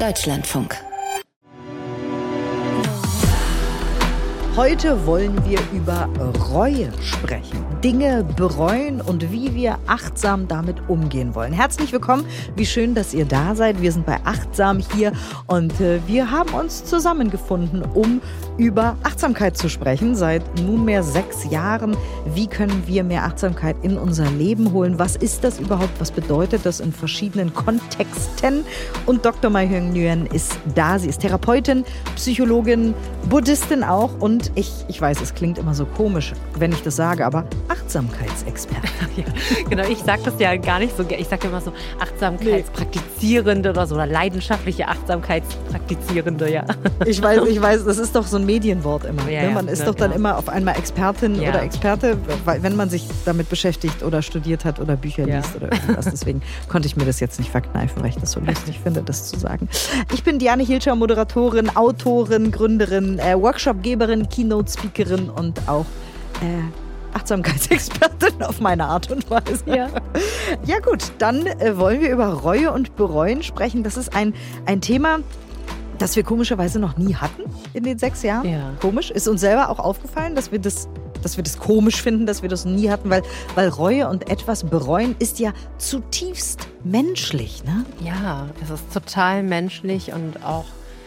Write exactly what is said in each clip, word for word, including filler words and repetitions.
Deutschlandfunk. Heute wollen wir über Reue sprechen. Dinge bereuen und wie wir achtsam damit umgehen wollen. Herzlich willkommen, wie schön, dass ihr da seid. Wir sind bei Achtsam hier und äh, wir haben uns zusammengefunden, um über Achtsamkeit zu sprechen. Seit nunmehr sechs Jahren. Wie können wir mehr Achtsamkeit in unser Leben holen? Was ist das überhaupt? Was bedeutet das in verschiedenen Kontexten? Und Doktor Mahyung Nguyen ist da. Sie ist Therapeutin, Psychologin, Buddhistin auch und ich, ich weiß, es klingt immer so komisch, wenn ich das sage, aber Achtsamkeitsexpertin. Ja, genau, ich sage das ja gar nicht so. Ich sage immer so Achtsamkeitspraktizierende oder so oder leidenschaftliche Achtsamkeitspraktizierende, ja. Ich weiß, ich weiß, das ist doch so ein Medienwort immer. Ja, ne? Man ja, ist ja, doch dann genau. immer auf einmal Expertin Ja. oder Experte, wenn man sich damit beschäftigt oder studiert hat oder Bücher Ja. liest oder irgendwas. Deswegen konnte ich mir das jetzt nicht verkneifen, weil ich das so lustig finde, das zu sagen. Ich bin Diane Hilscher, Moderatorin, Autorin, Gründerin, äh, Workshopgeberin, Keynote-Speakerin und auch äh, Achtsamkeitsexpertin auf meine Art und Weise. Ja. Ja gut, dann äh, wollen wir über Reue und Bereuen sprechen. Das ist ein, ein Thema, das wir komischerweise noch nie hatten in den sechs Jahren. Ja. Komisch. Ist uns selber auch aufgefallen, dass wir das, dass wir das komisch finden, dass wir das nie hatten, weil, weil Reue und etwas bereuen ist ja zutiefst menschlich, ne? Ja, es ist total menschlich und auch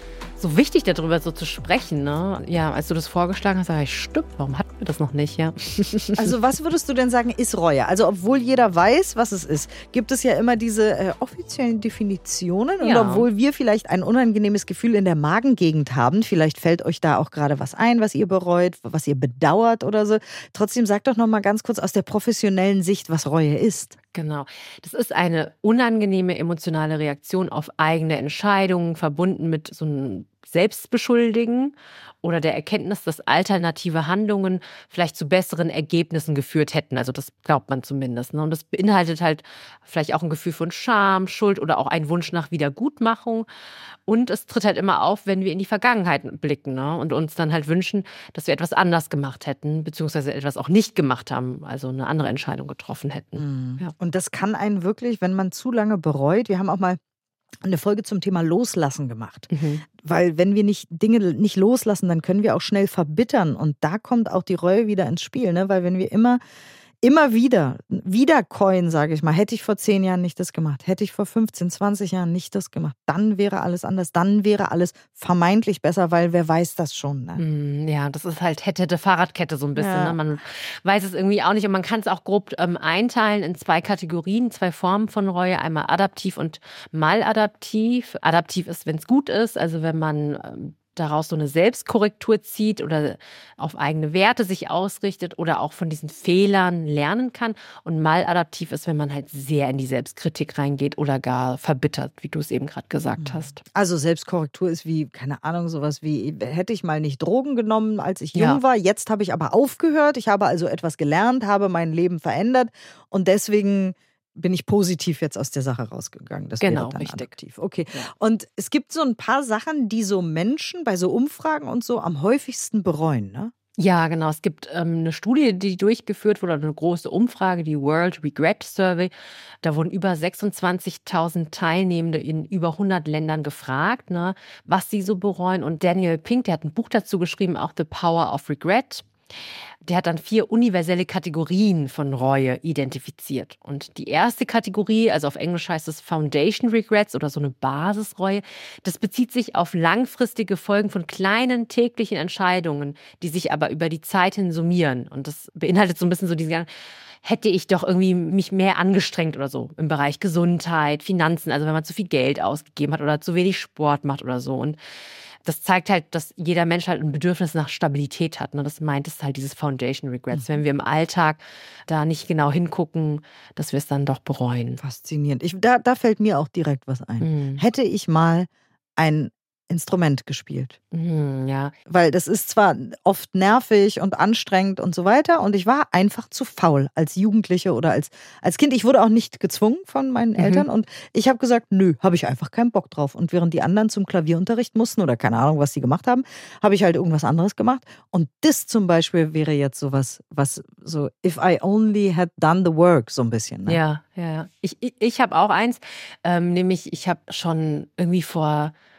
so wichtig, darüber so zu sprechen. Ne? Ja, als du das vorgeschlagen hast, sage ich, stimmt, warum hatten wir das noch nicht? Ja. Also was würdest du denn sagen, ist Reue? Also obwohl jeder weiß, was es ist, gibt es ja immer diese äh, offiziellen Definitionen. Und Ja. obwohl wir vielleicht ein unangenehmes Gefühl in der Magengegend haben, vielleicht fällt euch da auch gerade was ein, was ihr bereut, was ihr bedauert oder so. Trotzdem sagt doch noch mal ganz kurz aus der professionellen Sicht, was Reue ist. Genau. Das ist eine unangenehme emotionale Reaktion auf eigene Entscheidungen, verbunden mit so einem Selbstbeschuldigen oder der Erkenntnis, dass alternative Handlungen vielleicht zu besseren Ergebnissen geführt hätten. Also das glaubt man zumindest. Ne? Und das beinhaltet halt vielleicht auch ein Gefühl von Scham, Schuld oder auch einen Wunsch nach Wiedergutmachung. Und es tritt halt immer auf, wenn wir in die Vergangenheit blicken, ne? Und uns dann halt wünschen, dass wir etwas anders gemacht hätten, beziehungsweise etwas auch nicht gemacht haben, also eine andere Entscheidung getroffen hätten. Ja. Und das kann einen wirklich, wenn man zu lange bereut, wir haben auch mal eine Folge zum Thema Loslassen gemacht. Mhm. Weil wenn wir nicht Dinge nicht loslassen, dann können wir auch schnell verbittern. Und da kommt auch die Reue wieder ins Spiel. Ne? Weil wenn wir immer, immer wieder, wieder coin, sage ich mal, hätte ich vor zehn Jahren nicht das gemacht, hätte ich vor fünfzehn, zwanzig Jahren nicht das gemacht, dann wäre alles anders, dann wäre alles vermeintlich besser, weil wer weiß das schon. Ne? Mm, Ja, das ist halt hätte, hätte Fahrradkette so ein bisschen. Ja. Ne? Man weiß es irgendwie auch nicht und man kann es auch grob ähm, einteilen in zwei Kategorien, zwei Formen von Reue. Einmal adaptiv und maladaptiv. Adaptiv ist, wenn es gut ist, also wenn man ähm, daraus so eine Selbstkorrektur zieht oder auf eigene Werte sich ausrichtet oder auch von diesen Fehlern lernen kann. Und maladaptiv ist, wenn man halt sehr in die Selbstkritik reingeht oder gar verbittert, wie du es eben gerade gesagt hast. Also Selbstkorrektur ist wie, keine Ahnung, sowas wie, hätte ich mal nicht Drogen genommen, als ich jung Ja. war, jetzt habe ich aber aufgehört, ich habe also etwas gelernt, habe mein Leben verändert und deswegen bin ich positiv jetzt aus der Sache rausgegangen. Das Genau, wäre dann richtig. adaptiv. Okay. Ja. Und es gibt so ein paar Sachen, die so Menschen bei so Umfragen und so am häufigsten bereuen, ne? Ja, genau. Es gibt ähm, eine Studie, die durchgeführt wurde, eine große Umfrage, die World Regret Survey. Da wurden über sechsundzwanzigtausend Teilnehmende in über hundert Ländern gefragt, ne, was sie so bereuen. Und Daniel Pink, der hat ein Buch dazu geschrieben, auch The Power of Regret. Der hat dann vier universelle Kategorien von Reue identifiziert. Und die erste Kategorie, also auf Englisch heißt es Foundation Regrets oder so eine Basisreue, das bezieht sich auf langfristige Folgen von kleinen täglichen Entscheidungen, die sich aber über die Zeit hin summieren. Und das beinhaltet so ein bisschen so diese, hätte ich doch irgendwie mich mehr angestrengt oder so im Bereich Gesundheit, Finanzen, also wenn man zu viel Geld ausgegeben hat oder zu wenig Sport macht oder so. Und das zeigt halt, dass jeder Mensch halt ein Bedürfnis nach Stabilität hat. Ne? Das meint es halt, dieses Foundation Regrets. Mhm. Wenn wir im Alltag da nicht genau hingucken, dass wir es dann doch bereuen. Faszinierend. Ich, da, da fällt mir auch direkt was ein. Mhm. Hätte ich mal ein Instrument gespielt. Mhm, ja. Weil das ist zwar oft nervig und anstrengend und so weiter und ich war einfach zu faul als Jugendliche oder als, als Kind. Ich wurde auch nicht gezwungen von meinen Eltern mhm. und ich habe gesagt, nö, habe ich einfach keinen Bock drauf. Und während die anderen zum Klavierunterricht mussten oder keine Ahnung, was sie gemacht haben, habe ich halt irgendwas anderes gemacht. Und das zum Beispiel wäre jetzt sowas, was so, if I only had done the work, so ein bisschen. Ne? Ja, ja, ja. Ich, ich, ich habe auch eins, ähm, nämlich ich habe schon irgendwie vor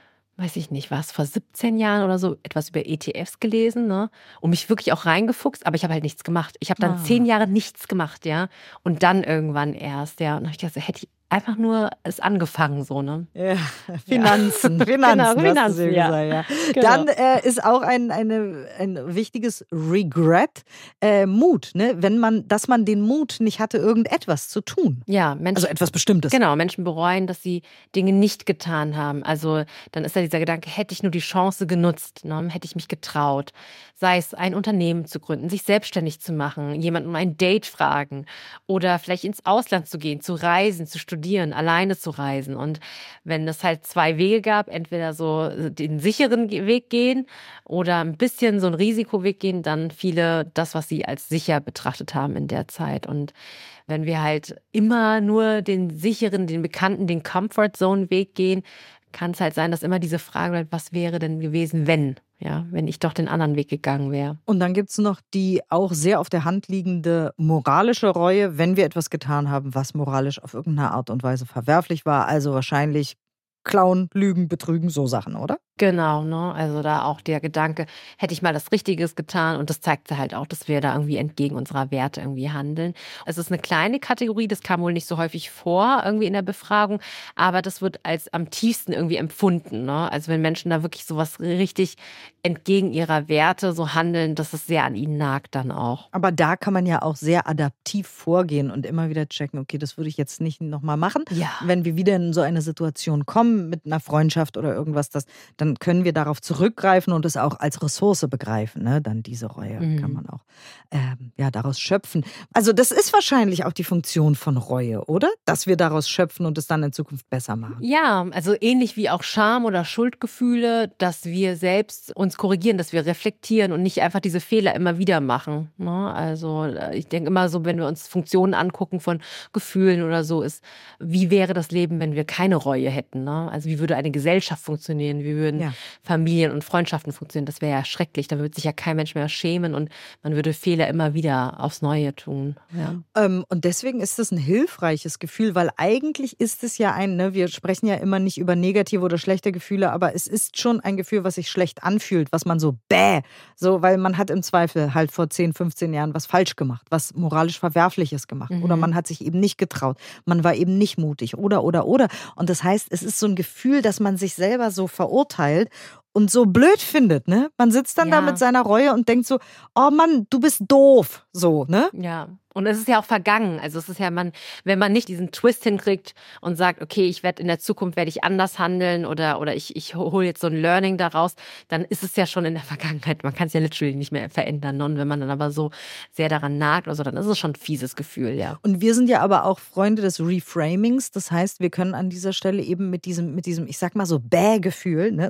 weiß ich nicht, was, vor siebzehn Jahren oder so, etwas über E T Fs gelesen, ne? Und mich wirklich auch reingefuchst, aber ich habe halt nichts gemacht. Ich habe dann Ah. zehn Jahre nichts gemacht, ja. Und dann irgendwann erst, ja. Und dann habe ich gedacht, so, hätte ich einfach nur es angefangen, so, ne? Ja, Finanzen, Ja. Finanzen, Genau, hast du Finanzen, dir ja. gesagt, ja. Genau. Dann äh, ist auch ein, eine, ein wichtiges Regret äh, Mut, ne? Wenn man, dass man den Mut nicht hatte, irgendetwas zu tun. Ja, Menschen, Also etwas Bestimmtes. Genau, Menschen bereuen, dass sie Dinge nicht getan haben. Also dann ist da dieser Gedanke, hätte ich nur die Chance genutzt, ne? Hätte ich mich getraut. Sei es ein Unternehmen zu gründen, sich selbstständig zu machen, jemanden um ein Date fragen oder vielleicht ins Ausland zu gehen, zu reisen, zu studieren, alleine zu reisen. Und wenn es halt zwei Wege gab, entweder so den sicheren Weg gehen oder ein bisschen so einen Risikoweg gehen, dann viele das, was sie als sicher betrachtet haben in der Zeit. Und wenn wir halt immer nur den sicheren, den bekannten, den Comfort-Zone-Weg gehen, kann es halt sein, dass immer diese Frage bleibt, was wäre denn gewesen, wenn? Ja, wenn ich doch den anderen Weg gegangen wäre. Und dann gibt es noch die auch sehr auf der Hand liegende moralische Reue, wenn wir etwas getan haben, was moralisch auf irgendeine Art und Weise verwerflich war. Also wahrscheinlich Klauen, Lügen, Betrügen, so Sachen, oder? Genau, ne? Also da auch der Gedanke, hätte ich mal das Richtiges getan, und das zeigt halt auch, dass wir da irgendwie entgegen unserer Werte irgendwie handeln. Es ist eine kleine Kategorie, das kam wohl nicht so häufig vor irgendwie in der Befragung, aber das wird als am tiefsten irgendwie empfunden, ne? Also wenn Menschen da wirklich sowas richtig entgegen ihrer Werte so handeln, dass es sehr an ihnen nagt dann auch. Aber da kann man ja auch sehr adaptiv vorgehen und immer wieder checken, okay, das würde ich jetzt nicht nochmal machen. Ja. Wenn wir wieder in so eine Situation kommen mit einer Freundschaft oder irgendwas, das, dann können wir darauf zurückgreifen und es auch als Ressource begreifen. Ne? Dann diese Reue Mhm. kann man auch ähm, ja, daraus schöpfen. Also das ist wahrscheinlich auch die Funktion von Reue, oder? Dass wir daraus schöpfen und es dann in Zukunft besser machen. Ja, also ähnlich wie auch Scham oder Schuldgefühle, dass wir selbst uns korrigieren, dass wir reflektieren und nicht einfach diese Fehler immer wieder machen. Ne? Also ich denke immer so, wenn wir uns Funktionen angucken von Gefühlen oder so, ist, wie wäre das Leben, wenn wir keine Reue hätten? Ne? Also wie würde eine Gesellschaft funktionieren? Wie würden ja. Familien und Freundschaften funktionieren? Das wäre ja schrecklich. Da würde sich ja kein Mensch mehr schämen und man würde Fehler immer wieder aufs Neue tun. Ja. Ähm, und deswegen ist das ein hilfreiches Gefühl, weil eigentlich ist es ja ein, ne, wir sprechen ja immer nicht über negative oder schlechte Gefühle, aber es ist schon ein Gefühl, was sich schlecht anfühlt, was man so bäh, so, weil man hat im Zweifel halt vor zehn, fünfzehn Jahren was falsch gemacht, was moralisch Verwerfliches gemacht mhm. oder man hat sich eben nicht getraut, man war eben nicht mutig oder, oder, oder. Und das heißt, es ist so ein Gefühl, dass man sich selber so verurteilt und so blöd findet, ne? Man sitzt dann ja. da mit seiner Reue und denkt so, oh Mann, du bist doof, so, ne? Ja. Und es ist ja auch vergangen. Also es ist ja, man, wenn man nicht diesen Twist hinkriegt und sagt, okay, ich werde in der Zukunft werde ich anders handeln oder, oder ich, ich hole jetzt so ein Learning daraus, dann ist es ja schon in der Vergangenheit. Man kann es ja literally nicht mehr verändern. Und wenn man dann aber so sehr daran nagt oder so, dann ist es schon ein fieses Gefühl, ja. Und wir sind ja aber auch Freunde des Reframings. Das heißt, wir können an dieser Stelle eben mit diesem, mit diesem, ich sag mal so Bäh-Gefühl, ne,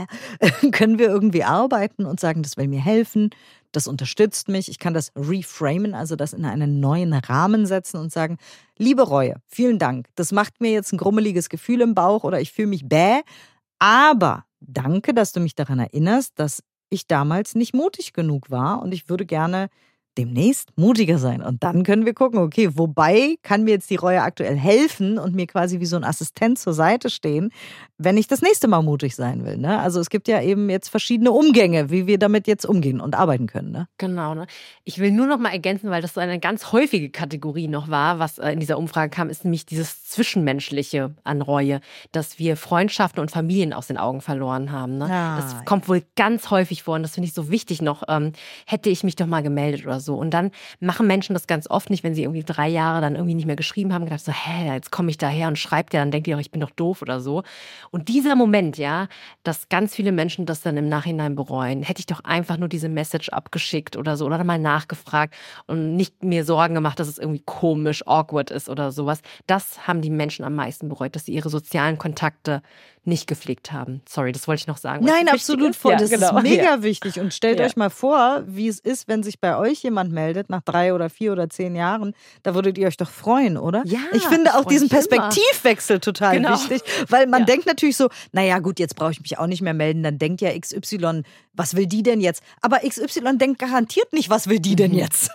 können wir irgendwie arbeiten und sagen, das will mir helfen. Das unterstützt mich. Ich kann das reframen, also das in einen neuen Rahmen setzen und sagen, liebe Reue, vielen Dank. Das macht mir jetzt ein grummeliges Gefühl im Bauch oder ich fühle mich bäh. Aber danke, dass du mich daran erinnerst, dass ich damals nicht mutig genug war und ich würde gerne demnächst mutiger sein. Und dann können wir gucken, okay, wobei kann mir jetzt die Reue aktuell helfen und mir quasi wie so ein Assistent zur Seite stehen, wenn ich das nächste Mal mutig sein will. Ne? Also es gibt ja eben jetzt verschiedene Umgänge, wie wir damit jetzt umgehen und arbeiten können. Ne? Genau. Ne? Ich will nur noch mal ergänzen, weil das so eine ganz häufige Kategorie noch war, was in dieser Umfrage kam, ist nämlich dieses Zwischenmenschliche an Reue, dass wir Freundschaften und Familien aus den Augen verloren haben. Ne? Ah, das kommt wohl ganz häufig vor und das finde ich so wichtig noch. Ähm, hätte ich mich doch mal gemeldet oder so. So. Und dann machen Menschen das ganz oft nicht, wenn sie irgendwie drei Jahre dann irgendwie nicht mehr geschrieben haben, gedacht so, hä, jetzt komme ich daher und schreibt ja, dann denkt ihr doch, ich bin doch doof oder so. Und dieser Moment, ja, dass ganz viele Menschen das dann im Nachhinein bereuen, hätte ich doch einfach nur diese Message abgeschickt oder so oder mal nachgefragt und nicht mir Sorgen gemacht, dass es irgendwie komisch, awkward ist oder sowas. Das haben die Menschen am meisten bereut, dass sie ihre sozialen Kontakte nicht gepflegt haben. Sorry, das wollte ich noch sagen. Nein, absolut voll. Ja, das genau. ist mega ja. wichtig. Und stellt ja. euch mal vor, wie es ist, wenn sich bei euch jemand meldet, nach drei oder vier oder zehn Jahren. Da würdet ihr euch doch freuen, oder? Ja, ich finde auch diesen Perspektivwechsel total genau. wichtig, weil man ja. denkt natürlich so, naja gut, jetzt brauche ich mich auch nicht mehr melden, dann denkt ja X Y, was will die denn jetzt? Aber X Y denkt garantiert nicht, was will die denn jetzt?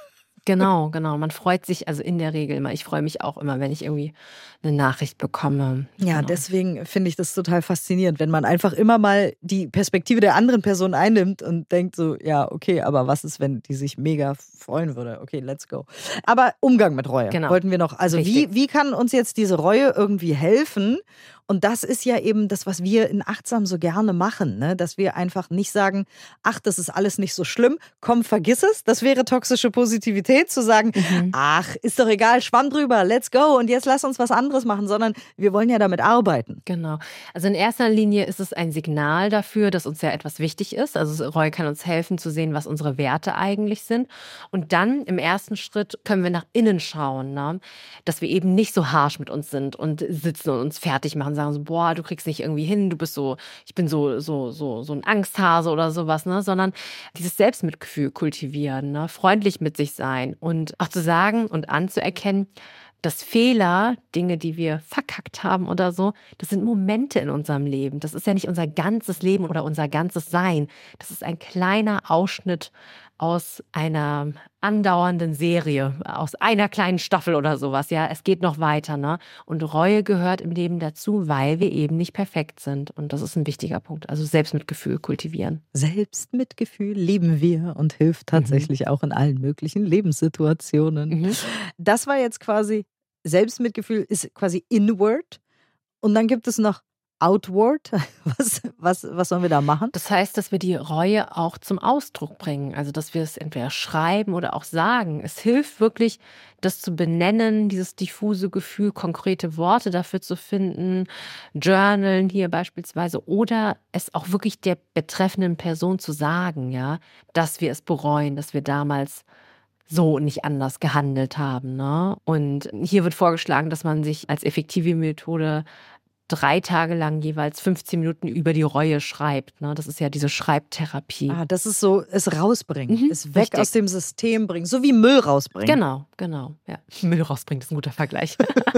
Genau, genau. Man freut sich, also in der Regel immer. Ich freue mich auch immer, wenn ich irgendwie eine Nachricht bekomme. Ja, Genau. deswegen finde ich das total faszinierend, wenn man einfach immer mal die Perspektive der anderen Person einnimmt und denkt so, ja, okay, aber was ist, wenn die sich mega freuen würde? Okay, let's go. Aber Umgang mit Reue Genau. wollten wir noch. Also wie, wie kann uns jetzt diese Reue irgendwie helfen? Und das ist ja eben das, was wir in Achtsam so gerne machen, ne? Dass wir einfach nicht sagen, ach, das ist alles nicht so schlimm, komm, vergiss es. Das wäre toxische Positivität, zu sagen, mhm. ach, ist doch egal, schwamm drüber, let's go und jetzt lass uns was anderes machen, sondern wir wollen ja damit arbeiten. Genau. Also in erster Linie ist es ein Signal dafür, dass uns ja etwas wichtig ist. Also Reue kann uns helfen zu sehen, was unsere Werte eigentlich sind. Und dann im ersten Schritt können wir nach innen schauen, ne? Dass wir eben nicht so harsch mit uns sind und sitzen und uns fertig machen, sagen so, boah, du kriegst nicht irgendwie hin, du bist so, ich bin so, so, so, so ein Angsthase oder sowas, ne? Sondern dieses Selbstmitgefühl kultivieren, ne? Freundlich mit sich sein und auch zu sagen und anzuerkennen, dass Fehler, Dinge, die wir verkackt haben oder so, das sind Momente in unserem Leben. Das ist ja nicht unser ganzes Leben oder unser ganzes Sein. Das ist ein kleiner Ausschnitt aus einer andauernden Serie, aus einer kleinen Staffel oder sowas. Ja, es geht noch weiter, ne? Und Reue gehört im Leben dazu, weil wir eben nicht perfekt sind. Und das ist ein wichtiger Punkt. Also Selbstmitgefühl kultivieren. Selbstmitgefühl lieben wir und hilft tatsächlich mhm. auch in allen möglichen Lebenssituationen. Mhm. Das war jetzt quasi, Selbstmitgefühl ist quasi inward. Und dann gibt es noch outward. Was, was, was sollen wir da machen? Das heißt, dass wir die Reue auch zum Ausdruck bringen. Also, dass wir es entweder schreiben oder auch sagen. Es hilft wirklich, das zu benennen, dieses diffuse Gefühl, konkrete Worte dafür zu finden, journalen hier beispielsweise oder es auch wirklich der betreffenden Person zu sagen, ja, dass wir es bereuen, dass wir damals so und nicht anders gehandelt haben, ne? Und hier wird vorgeschlagen, dass man sich als effektive Methode drei Tage lang jeweils fünfzehn Minuten über die Reue schreibt. Ne? Das ist ja diese Schreibtherapie. Ah, das ist so, es rausbringen, mhm, es weg richtig. Aus dem System bringen, so wie Müll rausbringen. Genau, genau. Ja. Müll rausbringen, das ist ein guter Vergleich.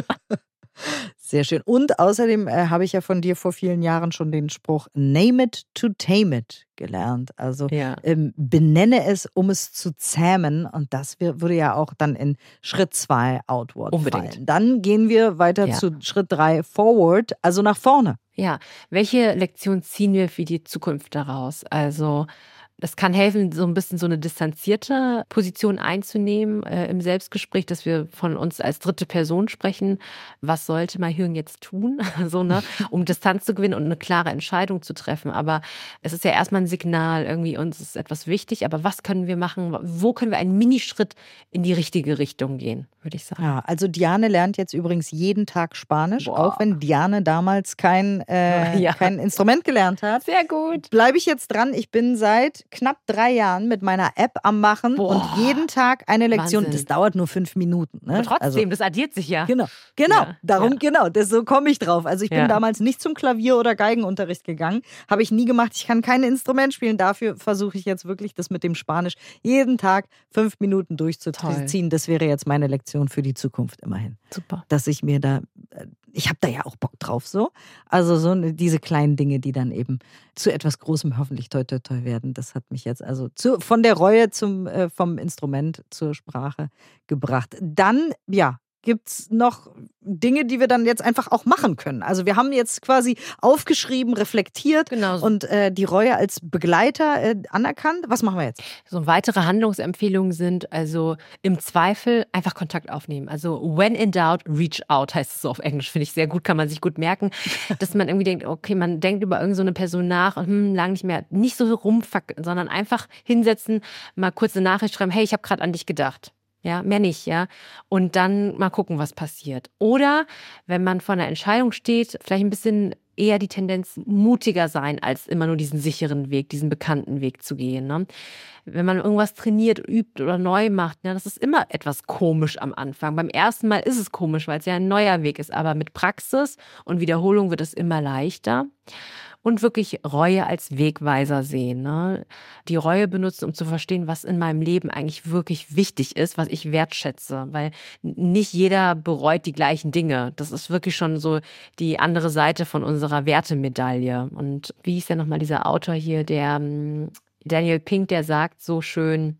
Sehr schön. Und außerdem äh, habe ich ja von dir vor vielen Jahren schon den Spruch Name it to tame it gelernt. Also ja. ähm, benenne es, um es zu zähmen. Und das würde ja auch dann in Schritt zwei outward Unbedingt. fallen. Dann gehen wir weiter ja. zu Schritt drei forward, also nach vorne. Ja, welche Lektion ziehen wir für die Zukunft daraus? Also das kann helfen, so ein bisschen so eine distanzierte Position einzunehmen äh, im Selbstgespräch, dass wir von uns als dritte Person sprechen. Was sollte mein Hirn jetzt tun, so, ne, um Distanz zu gewinnen und eine klare Entscheidung zu treffen. Aber es ist ja erstmal ein Signal, irgendwie uns ist etwas wichtig. Aber was können wir machen? Wo können wir einen Minischritt in die richtige Richtung gehen, würde ich sagen. Ja, also Diane lernt jetzt übrigens jeden Tag Spanisch, Boah. Auch wenn Diane damals kein, äh, ja. kein Instrument gelernt hat. Sehr gut. Bleibe ich jetzt dran. Ich bin seit knapp drei Jahren mit meiner App am Machen Boah. Und jeden Tag eine Lektion. Wahnsinn. Das dauert nur fünf Minuten. Ne? Aber trotzdem, also, das addiert sich ja. Genau, genau, ja. darum, ja. genau, das, so komme ich drauf. Also ich bin ja. damals nicht zum Klavier- oder Geigenunterricht gegangen, habe ich nie gemacht. Ich kann kein Instrument spielen. Dafür versuche ich jetzt wirklich, das mit dem Spanisch jeden Tag fünf Minuten durchzuziehen. Toll. Das wäre jetzt meine Lektion für die Zukunft immerhin. Super. Dass ich mir da, ich habe da ja auch Bock drauf so. Also so diese kleinen Dinge, die dann eben zu etwas Großem hoffentlich toi toi toi werden. Das hat mich jetzt also zu, von der Reue zum, äh, vom Instrument zur Sprache gebracht. Dann, ja, gibt es noch Dinge, die wir dann jetzt einfach auch machen können. Also wir haben jetzt quasi aufgeschrieben, reflektiert genau. und äh, die Reue als Begleiter äh, anerkannt. Was machen wir jetzt? So weitere Handlungsempfehlungen sind also im Zweifel einfach Kontakt aufnehmen. Also when in doubt, reach out heißt es so auf Englisch. Finde ich sehr gut, kann man sich gut merken. Dass man irgendwie denkt, okay, man denkt über irgendeine so eine Person nach und hm, lang nicht mehr, nicht so rumfacken, sondern einfach hinsetzen, mal kurz eine Nachricht schreiben, hey, ich habe gerade an dich gedacht. Ja, mehr nicht, ja. Und dann mal gucken, was passiert. Oder wenn man vor einer Entscheidung steht, vielleicht ein bisschen eher die Tendenz mutiger sein, als immer nur diesen sicheren Weg, diesen bekannten Weg zu gehen. Ne? Wenn man irgendwas trainiert, übt oder neu macht, ne, das ist immer etwas komisch am Anfang. Beim ersten Mal ist es komisch, weil es ja ein neuer Weg ist. Aber mit Praxis und Wiederholung wird es immer leichter. Und wirklich Reue als Wegweiser sehen. Ne? Die Reue benutzen, um zu verstehen, was in meinem Leben eigentlich wirklich wichtig ist, was ich wertschätze. Weil nicht jeder bereut die gleichen Dinge. Das ist wirklich schon so die andere Seite von unserer Wertemedaille. Und wie ist ja nochmal dieser Autor hier, der Daniel Pink, der sagt so schön,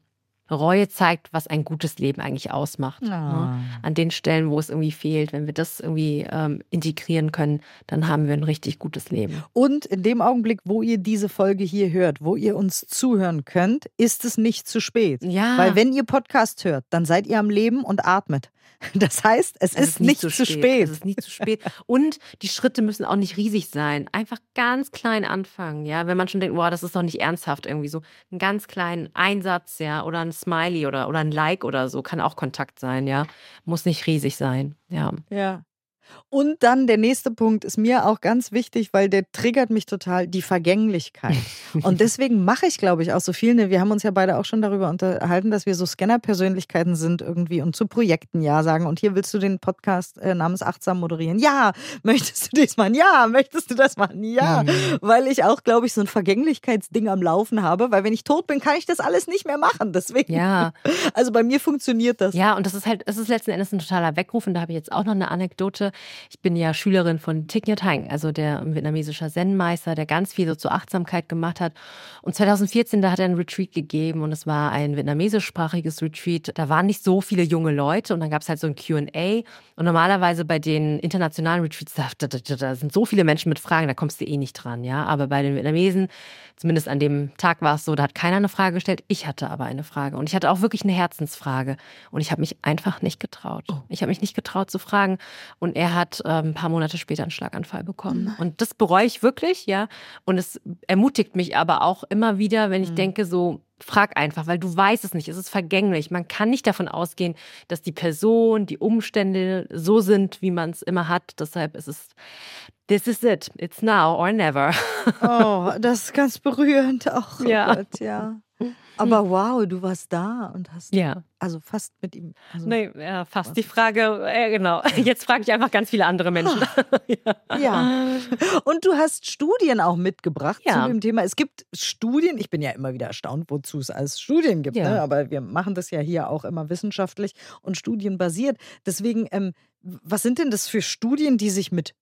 Reue zeigt, was ein gutes Leben eigentlich ausmacht. Oh. Ne? An den Stellen, wo es irgendwie fehlt, wenn wir das irgendwie ähm, integrieren können, dann haben wir ein richtig gutes Leben. Und in dem Augenblick, wo ihr diese Folge hier hört, wo ihr uns zuhören könnt, ist es nicht zu spät. Ja. Weil wenn ihr Podcast hört, dann seid ihr am Leben und atmet. Das heißt, es, es ist, ist nicht zu spät. spät. Es ist nicht zu spät. Und die Schritte müssen auch nicht riesig sein. Einfach ganz klein anfangen, ja. Wenn man schon denkt, wow, das ist doch nicht ernsthaft irgendwie so. Einen ganz kleinen Einsatz, ja, oder ein Smiley oder, oder ein Like oder so, kann auch Kontakt sein, ja. Muss nicht riesig sein, ja. Ja. Und dann der nächste Punkt ist mir auch ganz wichtig, weil der triggert mich total, die Vergänglichkeit. Und deswegen mache ich, glaube ich, auch so viel. Ne? Wir haben uns ja beide auch schon darüber unterhalten, dass wir so Scanner-Persönlichkeiten sind irgendwie und zu Projekten Ja sagen. Und hier willst du den Podcast äh, namens Achtsam moderieren. Ja, möchtest du das machen? Ja, möchtest du das machen? Ja, mhm. Weil ich auch, glaube ich, so ein Vergänglichkeitsding am Laufen habe. Weil wenn ich tot bin, kann ich das alles nicht mehr machen. Deswegen, ja. Also bei mir funktioniert das. Ja, und das ist halt, es ist letzten Endes ein totaler Weckruf. Und da habe ich jetzt auch noch eine Anekdote. Ich bin ja Schülerin von Thich Nhat Hanh, also der vietnamesischer Zen-Meister, der ganz viel so zur Achtsamkeit gemacht hat. Und zwanzig vierzehn, da hat er ein Retreat gegeben und es war ein vietnamesischsprachiges Retreat. Da waren nicht so viele junge Leute und dann gab es halt so ein Q and A. Und normalerweise bei den internationalen Retreats, da, da, da, da sind so viele Menschen mit Fragen, da kommst du eh nicht dran, ja. Aber bei den Vietnamesen, zumindest an dem Tag war es so, da hat keiner eine Frage gestellt. Ich hatte aber eine Frage und ich hatte auch wirklich eine Herzensfrage und ich habe mich einfach nicht getraut. Ich habe mich nicht getraut zu fragen und er hat äh, ein paar Monate später einen Schlaganfall bekommen. Oh, und das bereue ich wirklich, ja. Und es ermutigt mich aber auch immer wieder, wenn ich mhm. denke, so, frag einfach, weil du weißt es nicht, es ist vergänglich. Man kann nicht davon ausgehen, dass die Person, die Umstände so sind, wie man es immer hat. Deshalb ist es, this is it, it's now or never. Oh, das ist ganz berührend auch. Oh ja. Gott, ja. Aber wow, du warst da und hast ja. also fast mit ihm. Also nee, ja, fast. Die Frage, äh, genau. Jetzt frage ich einfach ganz viele andere Menschen. ja. ja. Und du hast Studien auch mitgebracht ja. zu dem Thema. Es gibt Studien, ich bin ja immer wieder erstaunt, wozu es alles Studien gibt. Ja. Ne? Aber wir machen das ja hier auch immer wissenschaftlich und studienbasiert. Deswegen, ähm, was sind denn das für Studien, die sich mit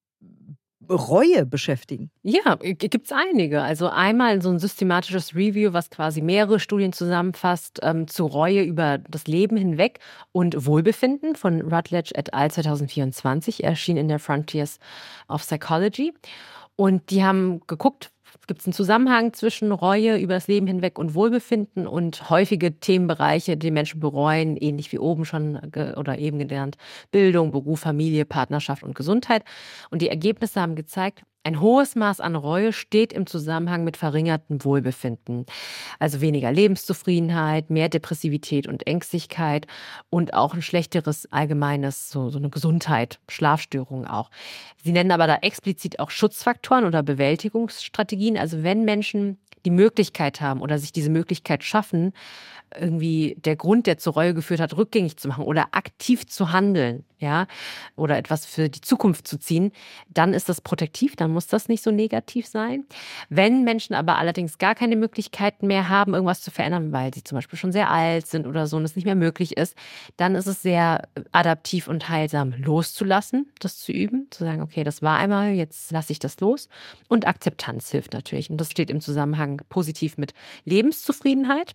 Reue beschäftigen? Ja, gibt es einige. Also einmal so ein systematisches Review, was quasi mehrere Studien zusammenfasst, ähm, zu Reue über das Leben hinweg und Wohlbefinden von Rutledge et al. zwanzig vierundzwanzig, erschien in der Frontiers of Psychology. Und die haben geguckt, gibt es einen Zusammenhang zwischen Reue über das Leben hinweg und Wohlbefinden und häufige Themenbereiche, die Menschen bereuen, ähnlich wie oben schon ge- oder eben gelernt, Bildung, Beruf, Familie, Partnerschaft und Gesundheit. Und die Ergebnisse haben gezeigt, ein hohes Maß an Reue steht im Zusammenhang mit verringertem Wohlbefinden. Also weniger Lebenszufriedenheit, mehr Depressivität und Ängstlichkeit und auch ein schlechteres allgemeines, so, so eine Gesundheit, Schlafstörungen auch. Sie nennen aber da explizit auch Schutzfaktoren oder Bewältigungsstrategien. Also wenn Menschen die Möglichkeit haben oder sich diese Möglichkeit schaffen, irgendwie der Grund, der zur Reue geführt hat, rückgängig zu machen oder aktiv zu handeln, ja, oder etwas für die Zukunft zu ziehen, dann ist das protektiv, dann muss das nicht so negativ sein. Wenn Menschen aber allerdings gar keine Möglichkeiten mehr haben, irgendwas zu verändern, weil sie zum Beispiel schon sehr alt sind oder so und es nicht mehr möglich ist, dann ist es sehr adaptiv und heilsam loszulassen, das zu üben, zu sagen, okay, das war einmal, jetzt lasse ich das los. Und Akzeptanz hilft natürlich. Und das steht im Zusammenhang positiv mit Lebenszufriedenheit.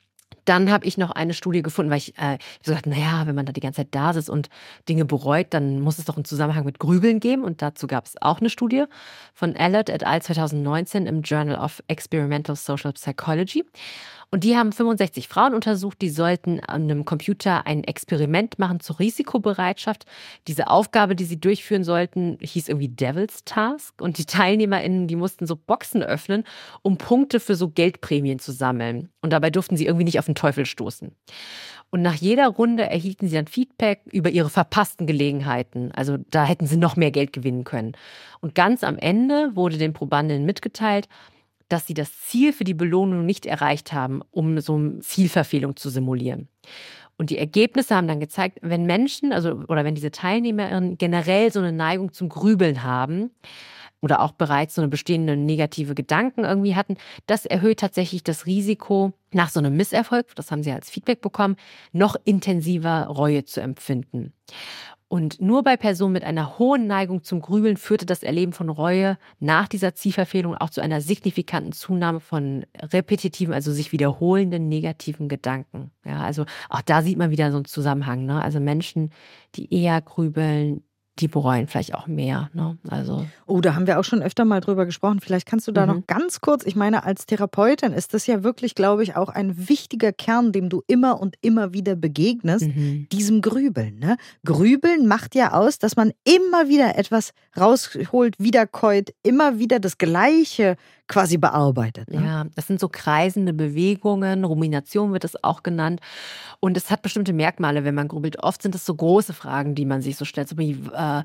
Dann habe ich noch eine Studie gefunden, weil ich äh, so gedacht, naja, wenn man da die ganze Zeit da sitzt und Dinge bereut, dann muss es doch einen Zusammenhang mit Grübeln geben. Und dazu gab es auch eine Studie von Allard et al. zwanzig neunzehn im Journal of Experimental Social Psychology. Und die haben fünfundsechzig Frauen untersucht, die sollten an einem Computer ein Experiment machen zur Risikobereitschaft. Diese Aufgabe, die sie durchführen sollten, hieß irgendwie Devil's Task. Und die TeilnehmerInnen, die mussten so Boxen öffnen, um Punkte für so Geldprämien zu sammeln. Und dabei durften sie irgendwie nicht auf den Teufel stoßen. Und nach jeder Runde erhielten sie dann Feedback über ihre verpassten Gelegenheiten. Also da hätten sie noch mehr Geld gewinnen können. Und ganz am Ende wurde den Probandinnen mitgeteilt, dass sie das Ziel für die Belohnung nicht erreicht haben, um so eine Zielverfehlung zu simulieren. Und die Ergebnisse haben dann gezeigt, wenn Menschen, also oder wenn diese Teilnehmerinnen generell so eine Neigung zum Grübeln haben oder auch bereits so eine bestehende negative Gedanken irgendwie hatten, das erhöht tatsächlich das Risiko, nach so einem Misserfolg, das haben sie als Feedback bekommen, noch intensiver Reue zu empfinden. Und nur bei Personen mit einer hohen Neigung zum Grübeln führte das Erleben von Reue nach dieser Zielverfehlung auch zu einer signifikanten Zunahme von repetitiven, also sich wiederholenden negativen Gedanken. Ja, also auch da sieht man wieder so einen Zusammenhang. Ne? Also Menschen, die eher grübeln, die bereuen vielleicht auch mehr. Ne? Also oh, da haben wir auch schon öfter mal drüber gesprochen. Vielleicht kannst du da mhm. noch ganz kurz, ich meine, als Therapeutin ist das ja wirklich, glaube ich, auch ein wichtiger Kern, dem du immer und immer wieder begegnest, mhm. diesem Grübeln. Ne? Grübeln macht ja aus, dass man immer wieder etwas rausholt, wiederkäut, immer wieder das Gleiche quasi bearbeitet. Ne? Ja, das sind so kreisende Bewegungen, Rumination wird es auch genannt. Und es hat bestimmte Merkmale, wenn man grübelt. Oft sind es so große Fragen, die man sich so stellt, so wie, äh,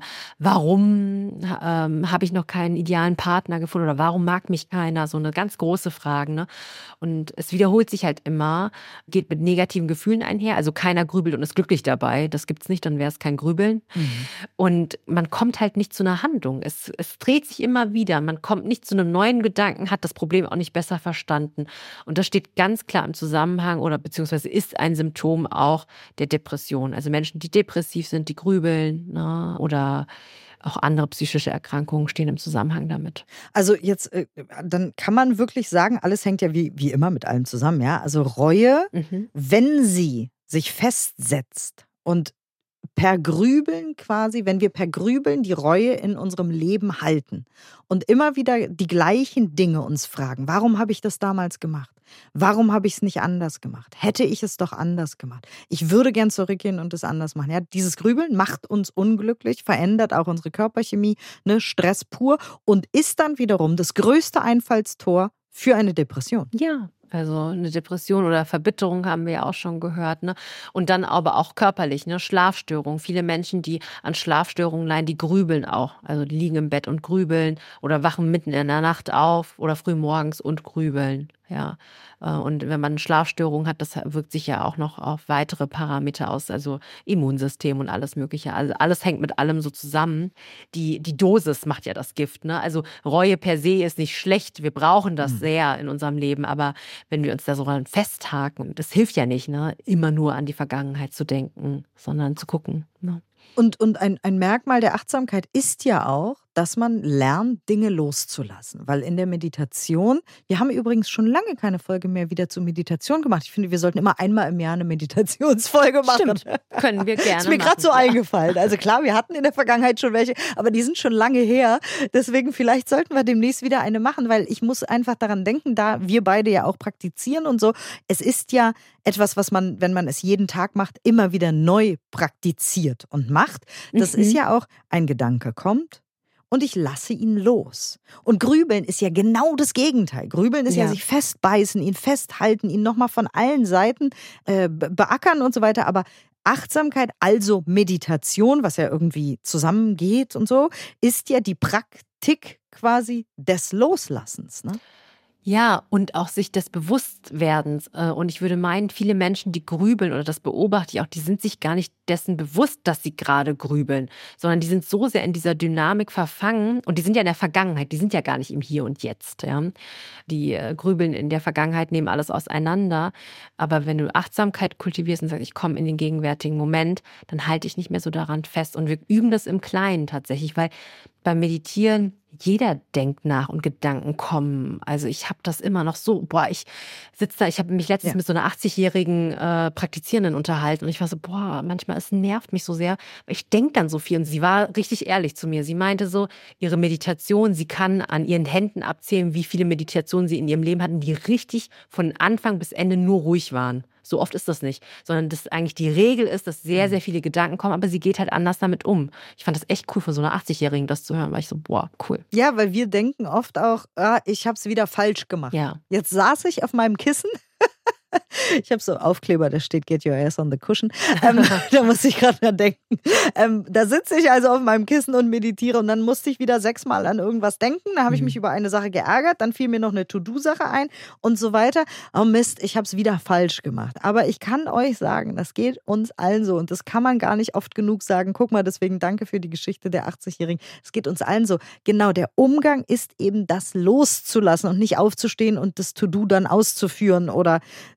warum ähm, habe ich noch keinen idealen Partner gefunden oder warum mag mich keiner? So eine ganz große Frage. Ne? Und es wiederholt sich halt immer, geht mit negativen Gefühlen einher. Also keiner grübelt und ist glücklich dabei. Das gibt's nicht, dann wäre es kein Grübeln. Mhm. Und man kommt halt nicht zu einer Handlung. Es, es dreht sich immer wieder. Man kommt nicht zu einem neuen Gedanken, hat das Problem auch nicht besser verstanden. Und das steht ganz klar im Zusammenhang oder beziehungsweise ist ein Symptom auch der Depression. Also Menschen, die depressiv sind, die grübeln, ne, oder auch andere psychische Erkrankungen stehen im Zusammenhang damit. Also jetzt, äh, dann kann man wirklich sagen, alles hängt ja wie, wie immer mit allem zusammen. Ja? Also Reue, mhm. wenn sie sich festsetzt und per Grübeln quasi, wenn wir per Grübeln die Reue in unserem Leben halten und immer wieder die gleichen Dinge uns fragen, warum habe ich das damals gemacht? Warum habe ich es nicht anders gemacht? Hätte ich es doch anders gemacht? Ich würde gern zurückgehen und es anders machen. Ja, dieses Grübeln macht uns unglücklich, verändert auch unsere Körperchemie, ne, Stress pur und ist dann wiederum das größte Einfallstor für eine Depression. Ja. Also eine Depression oder Verbitterung haben wir ja auch schon gehört. Ne? Und dann aber auch körperlich, ne? Schlafstörungen. Viele Menschen, die an Schlafstörungen leiden, die grübeln auch. Also die liegen im Bett und grübeln oder wachen mitten in der Nacht auf oder früh morgens und grübeln. Ja, und wenn man eine Schlafstörung hat, das wirkt sich ja auch noch auf weitere Parameter aus, also Immunsystem und alles Mögliche. Also alles hängt mit allem so zusammen. Die, die Dosis macht ja das Gift. Ne? Also Reue per se ist nicht schlecht. Wir brauchen das mhm. sehr in unserem Leben. Aber wenn wir uns da so dran festhaken, das hilft ja nicht, ne? Immer nur an die Vergangenheit zu denken, sondern zu gucken. Ne? Und, und ein, ein Merkmal der Achtsamkeit ist ja auch, dass man lernt, Dinge loszulassen. Weil in der Meditation, wir haben übrigens schon lange keine Folge mehr wieder zur Meditation gemacht. Ich finde, wir sollten immer einmal im Jahr eine Meditationsfolge machen. Stimmt, können wir gerne. Ist mir gerade so ja. eingefallen. Also klar, wir hatten in der Vergangenheit schon welche, aber die sind schon lange her. Deswegen vielleicht sollten wir demnächst wieder eine machen, weil ich muss einfach daran denken, da wir beide ja auch praktizieren und so. Es ist ja etwas, was man, wenn man es jeden Tag macht, immer wieder neu praktiziert und macht. Das mhm. ist ja auch, ein Gedanke kommt und ich lasse ihn los. Und Grübeln ist ja genau das Gegenteil. Grübeln ist ja, ja sich festbeißen, ihn festhalten, ihn nochmal von allen Seiten äh, beackern und so weiter. Aber Achtsamkeit, also Meditation, was ja irgendwie zusammengeht und so, ist ja die Praktik quasi des Loslassens, ne? Ja, und auch sich des Bewusstwerdens. Und ich würde meinen, viele Menschen, die grübeln, oder das beobachte ich auch, die sind sich gar nicht dessen bewusst, dass sie gerade grübeln, sondern die sind so sehr in dieser Dynamik verfangen und die sind ja in der Vergangenheit, die sind ja gar nicht im Hier und Jetzt. Ja. Die äh, grübeln in der Vergangenheit, nehmen alles auseinander. Aber wenn du Achtsamkeit kultivierst und sagst, ich komme in den gegenwärtigen Moment, dann halte ich nicht mehr so daran fest. Und wir üben das im Kleinen tatsächlich, weil beim Meditieren jeder denkt nach und Gedanken kommen. Also ich habe das immer noch so, boah, ich sitze da, ich habe mich letztens ja. mit so einer achtzigjährigen äh, Praktizierenden unterhalten und ich war so, boah, manchmal, es nervt mich so sehr, weil ich denke dann so viel und sie war richtig ehrlich zu mir. Sie meinte so, ihre Meditation, sie kann an ihren Händen abzählen, wie viele Meditationen sie in ihrem Leben hatten, die richtig von Anfang bis Ende nur ruhig waren. So oft ist das nicht, sondern dass eigentlich die Regel ist, dass sehr, sehr viele Gedanken kommen, aber sie geht halt anders damit um. Ich fand das echt cool, von so einer achtzigjährigen das zu hören, weil ich so, boah, cool. Ja, weil wir denken oft auch, ah, ich habe es wieder falsch gemacht. Ja. Jetzt saß ich auf meinem Kissen. Ich habe so einen Aufkleber, da steht Get your ass on the cushion. Ähm, da muss ich gerade dran denken. Ähm, da sitze ich also auf meinem Kissen und meditiere und dann musste ich wieder sechsmal an irgendwas denken. Da habe ich mich über eine Sache geärgert, dann fiel mir noch eine To-Do-Sache ein und so weiter. Oh Mist, ich habe es wieder falsch gemacht. Aber ich kann euch sagen, das geht uns allen so und das kann man gar nicht oft genug sagen. Guck mal, deswegen danke für die Geschichte der achtzigjährigen. Es geht uns allen so. Genau, der Umgang ist eben das loszulassen und nicht aufzustehen und das To-Do dann auszuführen oder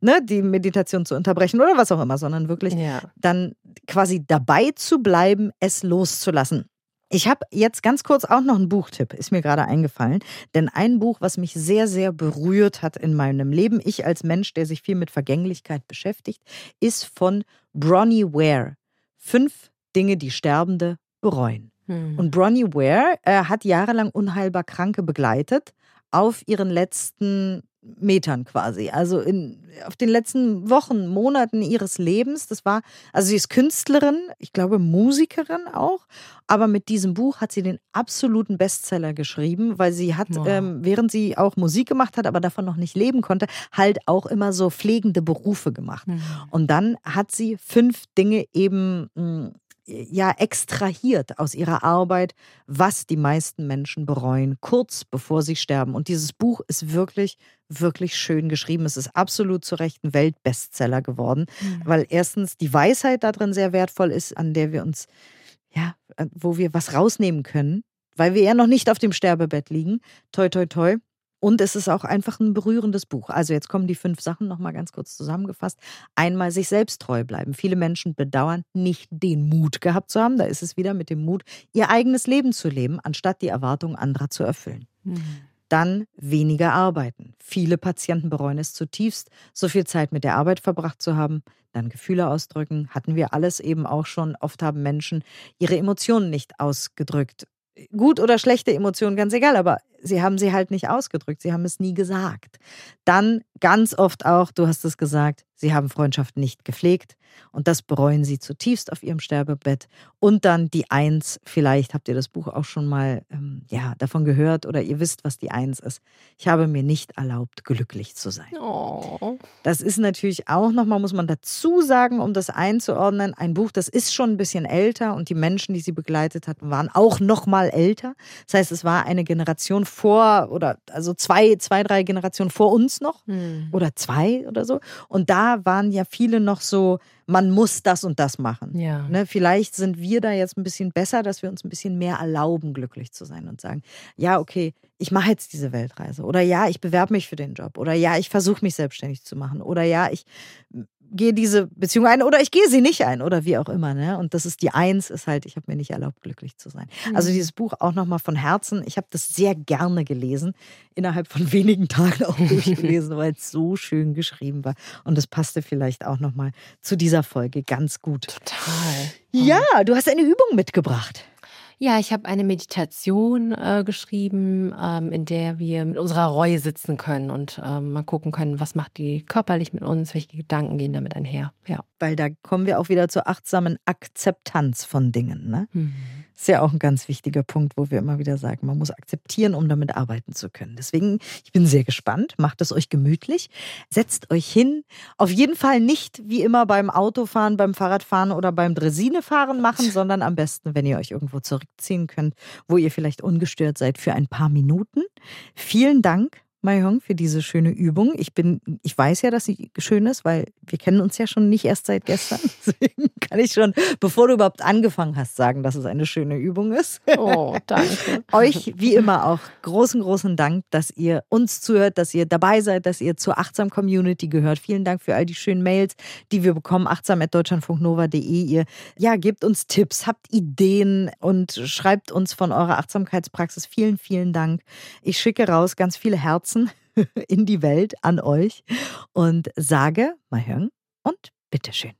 ne, die Meditation zu unterbrechen oder was auch immer, sondern wirklich Ja. dann quasi dabei zu bleiben, es loszulassen. Ich habe jetzt ganz kurz auch noch einen Buchtipp, ist mir gerade eingefallen. Denn ein Buch, was mich sehr, sehr berührt hat in meinem Leben, ich als Mensch, der sich viel mit Vergänglichkeit beschäftigt, ist von Bronnie Ware. Fünf Dinge, die Sterbende bereuen. Hm. Und Bronnie Ware äh, hat jahrelang unheilbar Kranke begleitet auf ihren letzten Metern quasi. Also in, auf den letzten Wochen, Monaten ihres Lebens. Das war, also sie ist Künstlerin, ich glaube Musikerin auch, aber mit diesem Buch hat sie den absoluten Bestseller geschrieben, weil sie hat, Wow. ähm, während sie auch Musik gemacht hat, aber davon noch nicht leben konnte, halt auch immer so pflegende Berufe gemacht. Hm. Und dann hat sie fünf Dinge eben mh, ja extrahiert aus ihrer Arbeit, was die meisten Menschen bereuen, kurz bevor sie sterben. Und dieses Buch ist wirklich, wirklich schön geschrieben. Es ist absolut zu Recht ein Weltbestseller geworden, Hm. weil erstens die Weisheit da drin sehr wertvoll ist, an der wir uns, ja, wo wir was rausnehmen können, weil wir ja noch nicht auf dem Sterbebett liegen. Toi, toi, toi. Und es ist auch einfach ein berührendes Buch. Also jetzt kommen die fünf Sachen nochmal ganz kurz zusammengefasst. Einmal sich selbst treu bleiben. Viele Menschen bedauern, nicht den Mut gehabt zu haben. Da ist es wieder mit dem Mut, ihr eigenes Leben zu leben, anstatt die Erwartungen anderer zu erfüllen. Hm. Dann weniger arbeiten. Viele Patienten bereuen es zutiefst, so viel Zeit mit der Arbeit verbracht zu haben. Dann Gefühle ausdrücken. Hatten wir alles eben auch schon. Oft haben Menschen ihre Emotionen nicht ausgedrückt. Gut oder schlechte Emotionen, ganz egal, aber sie haben sie halt nicht ausgedrückt, sie haben es nie gesagt. Dann ganz oft auch, du hast es gesagt, sie haben Freundschaften nicht gepflegt und das bereuen sie zutiefst auf ihrem Sterbebett. Und dann die Eins, vielleicht habt ihr das Buch auch schon mal ähm, ja, davon gehört oder ihr wisst, was die Eins ist. Ich habe mir nicht erlaubt, glücklich zu sein. Oh. Das ist natürlich auch nochmal, muss man dazu sagen, um das einzuordnen, ein Buch, das ist schon ein bisschen älter und die Menschen, die sie begleitet hatten, waren auch nochmal älter. Das heißt, es war eine Generation vor oder also zwei, zwei, drei Generationen vor uns noch Hm. oder zwei oder so. Und da waren ja viele noch so, man muss das und das machen. Ja. Ne, vielleicht sind wir da jetzt ein bisschen besser, dass wir uns ein bisschen mehr erlauben, glücklich zu sein und sagen, ja, okay, ich mache jetzt diese Weltreise oder ja, ich bewerbe mich für den Job oder ja, ich versuche mich selbstständig zu machen oder ja, ich gehe diese Beziehung ein oder ich gehe sie nicht ein oder wie auch immer. Ne? Und das ist die Eins, ist halt, ich habe mir nicht erlaubt, glücklich zu sein. Mhm. Also dieses Buch auch nochmal von Herzen. Ich habe das sehr gerne gelesen, innerhalb von wenigen Tagen auch durchgelesen, weil es so schön geschrieben war. Und das passte vielleicht auch nochmal zu dieser Folge ganz gut. Total. Ja, du hast eine Übung mitgebracht. Ja, ich habe eine Meditation äh, geschrieben, ähm, in der wir mit unserer Reue sitzen können und ähm, mal gucken können, was macht die körperlich mit uns, welche Gedanken gehen damit einher. Ja. Weil da kommen wir auch wieder zur achtsamen Akzeptanz von Dingen. Ne? Mhm. Ist ja auch ein ganz wichtiger Punkt, wo wir immer wieder sagen, man muss akzeptieren, um damit arbeiten zu können. Deswegen, ich bin sehr gespannt. Macht es euch gemütlich. Setzt euch hin. Auf jeden Fall nicht wie immer beim Autofahren, beim Fahrradfahren oder beim Dresinefahren machen, sondern am besten, wenn ihr euch irgendwo zurückziehen könnt, wo ihr vielleicht ungestört seid für ein paar Minuten. Vielen Dank, Mahjong, für diese schöne Übung. Ich bin, ich weiß ja, dass sie schön ist, weil wir kennen uns ja schon nicht erst seit gestern. Deswegen kann ich schon, bevor du überhaupt angefangen hast, sagen, dass es eine schöne Übung ist. Oh, danke. Euch wie immer auch großen, großen Dank, dass ihr uns zuhört, dass ihr dabei seid, dass ihr zur Achtsam-Community gehört. Vielen Dank für all die schönen Mails, die wir bekommen. achtsam at deutschlandfunknova punkt de. Ihr ja, gebt uns Tipps, habt Ideen und schreibt uns von eurer Achtsamkeitspraxis. Vielen, vielen Dank. Ich schicke raus ganz viele Herzen in die Welt an euch und sage Mahjong und bitteschön.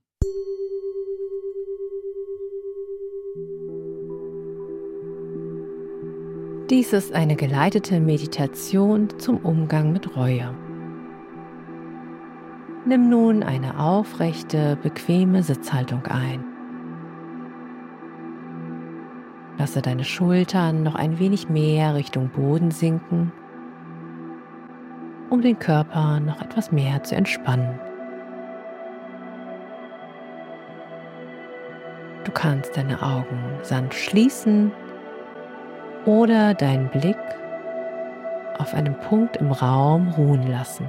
Dies ist eine geleitete Meditation zum Umgang mit Reue. Nimm nun eine aufrechte, bequeme Sitzhaltung ein. Lasse deine Schultern noch ein wenig mehr Richtung Boden sinken, um den Körper noch etwas mehr zu entspannen. Du kannst deine Augen sanft schließen oder deinen Blick auf einen Punkt im Raum ruhen lassen.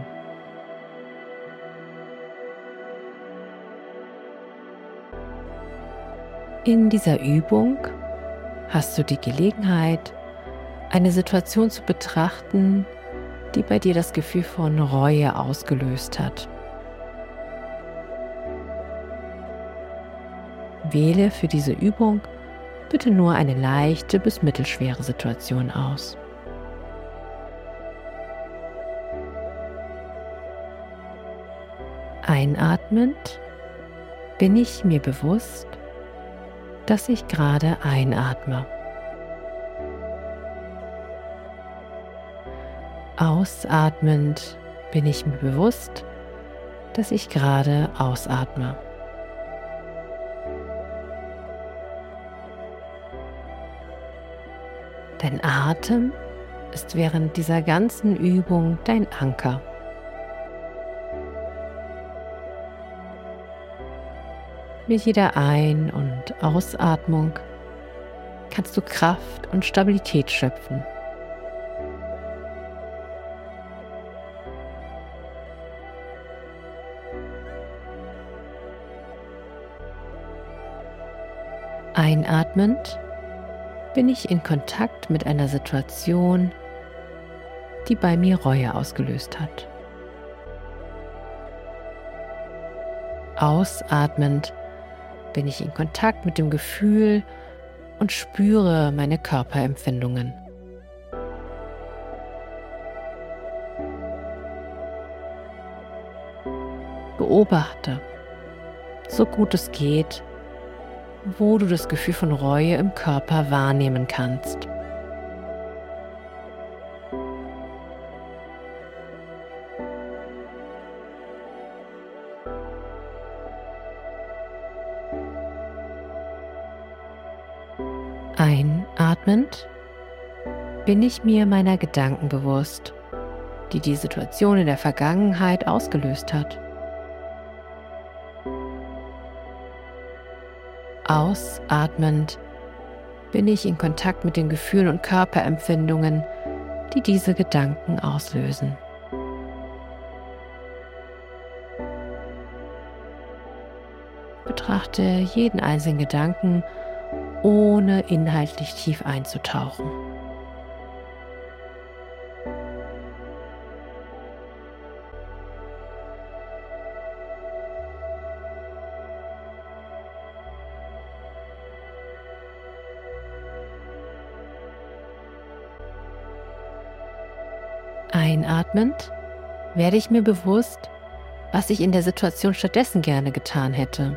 In dieser Übung hast du die Gelegenheit, eine Situation zu betrachten, die bei dir das Gefühl von Reue ausgelöst hat. Wähle für diese Übung bitte nur eine leichte bis mittelschwere Situation aus. Einatmend bin ich mir bewusst, dass ich gerade einatme. Ausatmend bin ich mir bewusst, dass ich gerade ausatme. Dein Atem ist während dieser ganzen Übung dein Anker. Mit jeder Ein- und Ausatmung kannst du Kraft und Stabilität schöpfen. Einatmend bin ich in Kontakt mit einer Situation, die bei mir Reue ausgelöst hat. Ausatmend bin ich in Kontakt mit dem Gefühl und spüre meine Körperempfindungen. Beobachte, so gut es geht, wo du das Gefühl von Reue im Körper wahrnehmen kannst. Einatmend bin ich mir meiner Gedanken bewusst, die die Situation in der Vergangenheit ausgelöst hat. Ausatmend bin ich in Kontakt mit den Gefühlen und Körperempfindungen, die diese Gedanken auslösen. Betrachte jeden einzelnen Gedanken, ohne inhaltlich tief einzutauchen. Einatmend werde ich mir bewusst, was ich in der Situation stattdessen gerne getan hätte.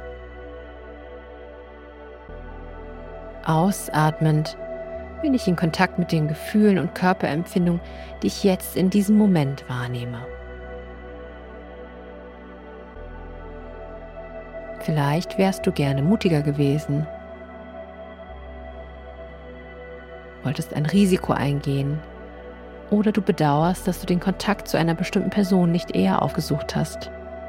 Ausatmend bin ich in Kontakt mit den Gefühlen und Körperempfindungen, die ich jetzt in diesem Moment wahrnehme. Vielleicht wärst du gerne mutiger gewesen, wolltest ein Risiko eingehen oder du bedauerst, dass du den Kontakt zu einer bestimmten Person nicht eher aufgesucht hast.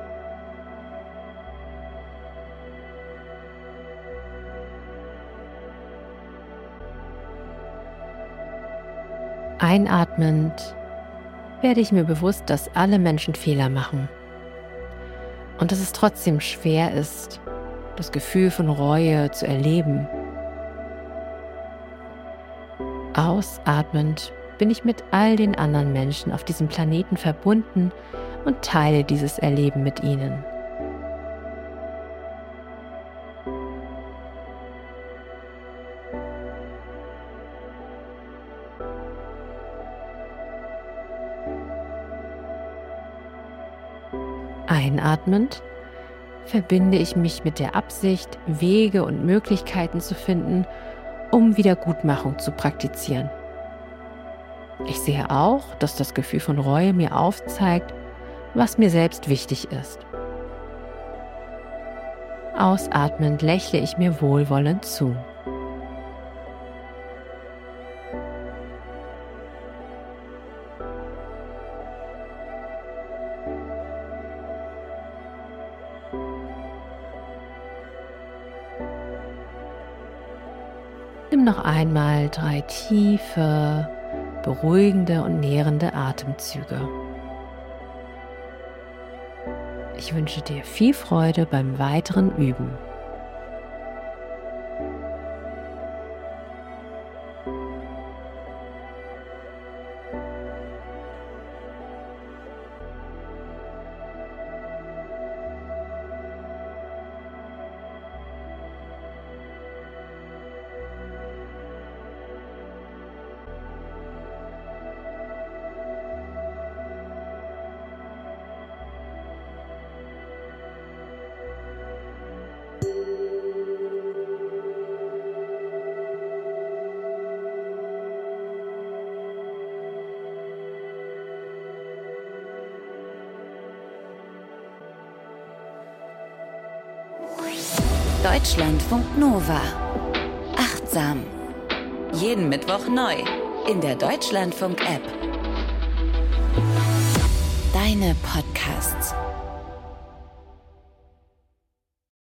Einatmend werde ich mir bewusst, dass alle Menschen Fehler machen und dass es trotzdem schwer ist, das Gefühl von Reue zu erleben. Ausatmend bin ich mit all den anderen Menschen auf diesem Planeten verbunden und teile dieses Erleben mit ihnen. Einatmend verbinde ich mich mit der Absicht, Wege und Möglichkeiten zu finden, um Wiedergutmachung zu praktizieren. Ich sehe auch, dass das Gefühl von Reue mir aufzeigt, was mir selbst wichtig ist. Ausatmend lächle ich mir wohlwollend zu. Nimm noch einmal drei tiefe, beruhigende und nährende Atemzüge. Ich wünsche dir viel Freude beim weiteren Üben. Deutschlandfunk Nova. Achtsam. Jeden Mittwoch neu in der Deutschlandfunk-App. Deine Podcasts.